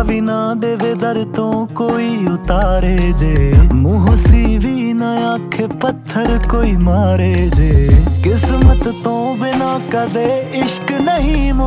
ਵੀ ਨਾ ਦੇਵੇ ਦਰ ਤੋਂ ਕੋਈ ਉਤਾਰੇ ਜੇ, ਮੂੰਹ ਸੀ ਵੀ ਨਾ ਆਖੇ ਪੱਥਰ ਕੋਈ ਮਾਰੇ ਜੇ। ਕਿਸਮਤ ਤੋਂ ਬਿਨਾ ਕਦੇ ਇਸ਼ਕ ਨਹੀਂ